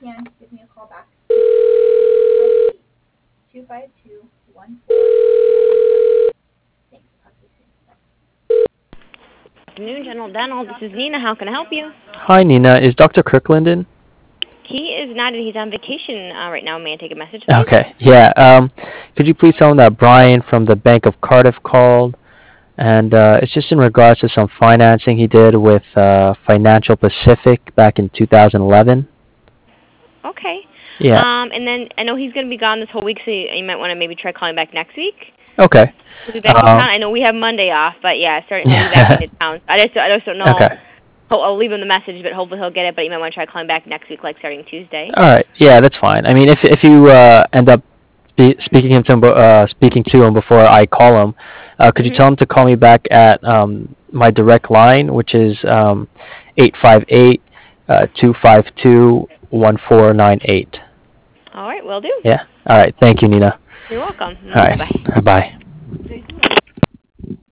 can, give me a call back. 258-252-1497. Thanks. Talk to you soon. Bye. Afternoon, General Dental. This is Nina. How can I help you? Hi, Nina. Is Dr. Kirkland in? He is not, and he's on vacation right now. May I take a message, please? Okay. Yeah. Could you please tell him that Brian from the Bank of Cardiff called? And it's just in regards to some financing he did with Financial Pacific back in 2011. Okay. Yeah. And then I know he's going to be gone this whole week, so you might want to maybe try calling back next week. Okay. He'll be back in town. I know we have Monday off, but yeah, certainly he'll be back in town. I just don't know. Okay. I'll leave him the message, but hopefully he'll get it. But you might want to try calling back next week, like starting Tuesday. All right. Yeah, that's fine. I mean, if you end up speaking to him before I call him, could you tell him to call me back at my direct line, which is 858-252-1498. All right, will do. Yeah. All right. Thank you, Nina. You're welcome. All right. Bye. Bye.